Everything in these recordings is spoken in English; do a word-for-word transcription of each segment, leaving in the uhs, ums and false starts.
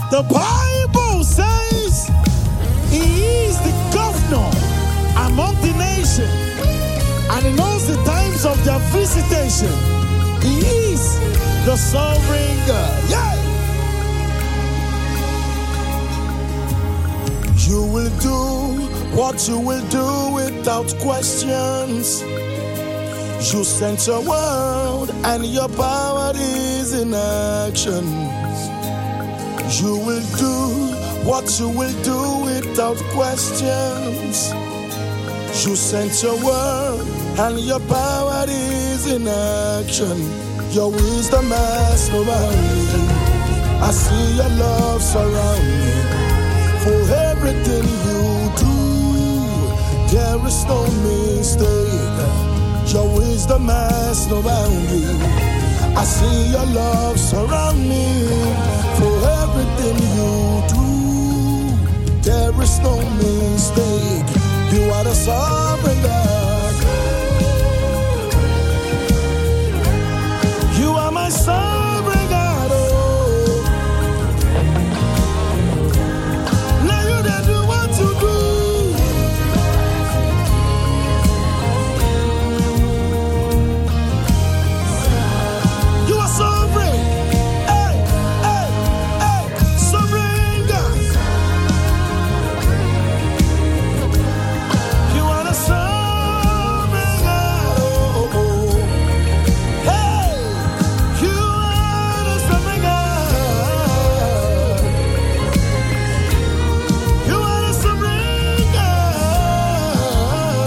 The Bible says he is the governor among the nations, and he knows the times of their visitation. He is the sovereign God. Yeah. You will do what you will do without questions. You sent your word and your power is in action. You will do what you will do without questions. You sent your word and your power is in action. Your wisdom has no bounds. I see your love surround me. For everything you do, there is no mistake. Your wisdom has no boundaries. I see your love surround me. For everything you do, there is no mistake. You are the sovereign God. You are my sovereign God. Oh. Now you done do what you do. You are sovereign. Hey, hey, hey, sovereign God. You are the sovereign God. Oh, oh, oh. Hey, you are the sovereign God. You are the sovereign God.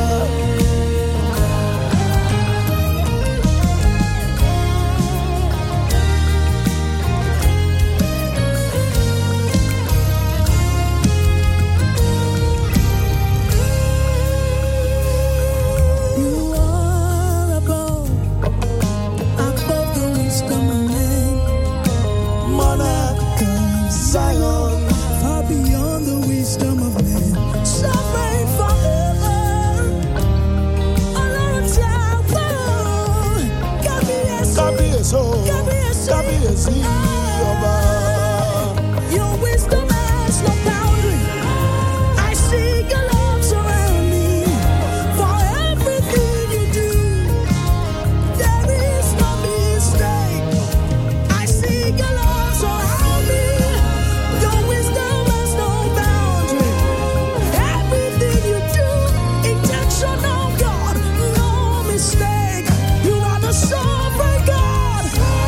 You are above, above the wisdom of men. Monarch of Zion, far beyond the wisdom of men. Sovereign forever. Ọlọ́run tí a gbọ́. Kábíyèsí. Kábíyèsí o. Kábíyèsí. Kábíyèsí ọba. Your wisdom has no boundary. I see your love surround me. For everything you do, there is no mistake. I see your love surround me. Your wisdom has no boundary. Everything you do, intentional God, no mistake. You are the sovereign God.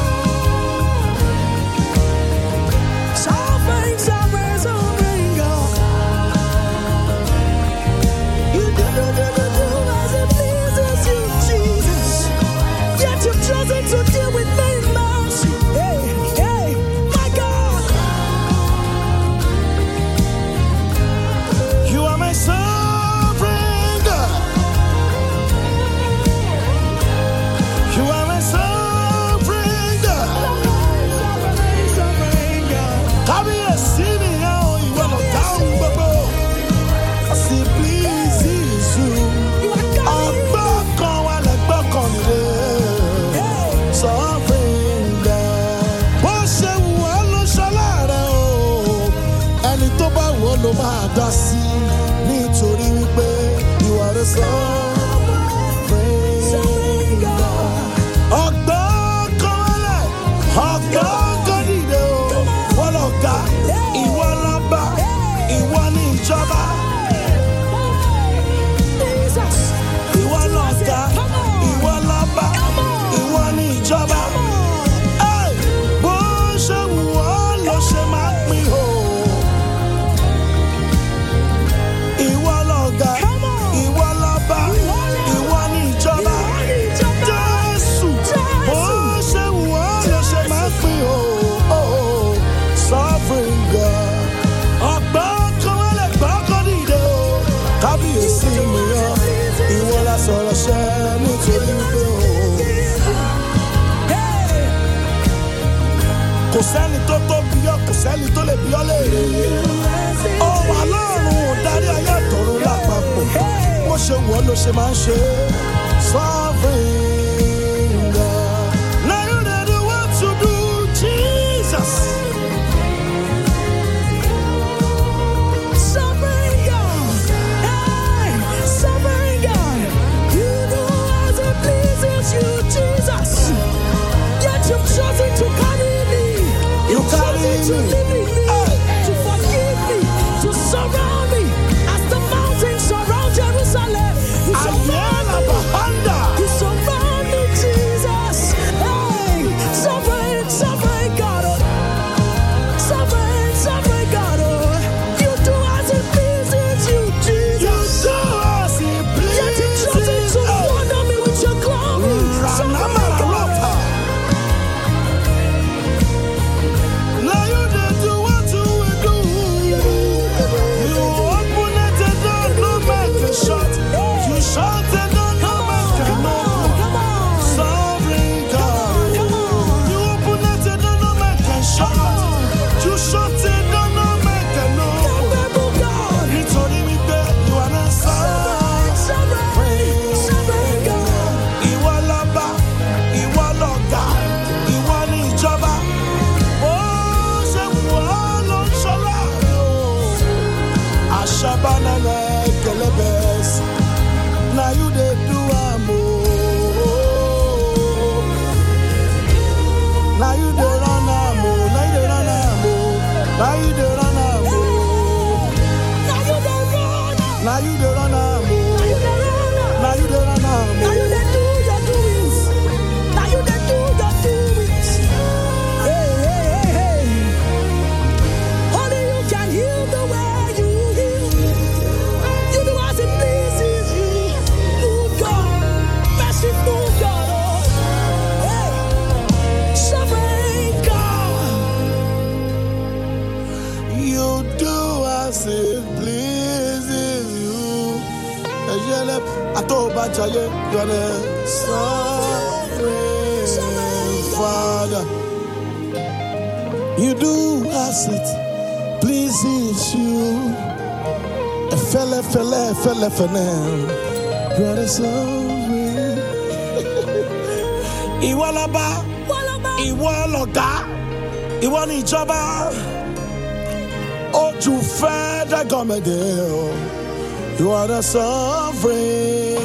Sovereign, sovereign, sovereign God. You do, do, do, do, do as it pleases you, Jesus. Yet you've chosen to deal with me in mercy. Hey, hey, my God. You are my sovereign God. You are my sovereign God. Sovereign, sovereign God. Kábíyèsí ni àwọn ìwọ lọ dáhùn gbogbo. Àsì pleases you. Ọgbọ́n kan wà lẹ́gbọ́kàn nílé. Sovereign God. Bó ṣe wù ọ́ ló ṣọlá rẹ̀ o. Ẹni tó bá wù ọ́ ló máa dá sí. Nítorí wípé you are the sovereign God. Ọgbọ́n kan wálẹ̀, ọgbọ́n kan dìde o. Wọ́n lọ ga, ìwọ lọ́ba, ìwọ ní ìjọba. Ìwọ lọ ga, ìwọ lọ́ba, ìwọ ní ìjọba. Hey, bó ṣe wù ọ́ ló ṣe máa pín o. Ìwọ lọ ga, ìwọ lọ́ba, ìwọ ní ìjọba. Jésù, bó ṣe wù ọ́ ló ṣe máa pín o. Oh, sovereign God. Ọgbọ́n kan wálẹ̀, gbọ́n kan dìde o. Kábíyèsí mi yọ, ìwọ la sọ̀rọ̀ ṣẹ nítorí wípé o. Kò sẹ́ni tó tóbi yọ, kò sẹ́ni tó lè bí ọ léèrè. Ó wà lọ́rùn, ò darí ayé àtọ̀run lápapọ̀. Bó ṣe wù ọ́ ló ṣe máa ń ṣe. Sovereign God. Now you know what to do, Jesus. me. To forgive me, to surround me, as the mountains surround Jerusalem. You surround me. You surround me, Jesus. Hey, sovereign, sovereign God. Sovereign, sovereign God. You do as it pleases you, Jesus. You do as it pleases. Yet you chosen to wonder me with your glory. Sovereign God. Now you did do what you will do. You open it and don't no make it shut. You shut it and no make it no. Sovereign God. You open it and don't make it shut. You shut it and no make it no. Nítorí wípé you are the sovereign God. Ìwọ lọba, ìwọ lọ̀gá, ìwọ ni ìjọba. Ó ṣe wọ́n ló ń ṣọlá. Àṣàbánálẹ̀ kẹlẹ́bẹ̀ẹ́s. Now you dey do am o. Now you dey run am o. Now you dey run am o. Now you dey run am o. Now you dey run. Now you dey run am o. Now you dey run. Now you dey run am Now you o. dey do your doings. Now you dey do your doings. Hey, hey, hey, hey. Only you can heal the way you heal. You do as it pleases you. You God, merciful God. Oh, hey, sovereign God. You do as it pleases you. Ẹyẹlẹ àtọ́bàjáyé, you are the sovereign Father. You do as it pleases you. Efele, fele, fele, fele. You are the sovereign. Ìwọ lọba, ìwọ lọ̀gá, ìwọ ni ìjọba. Ojú fẹ́ dẹ́gọ̀mẹ̀dẹ̀ o. You are the sovereign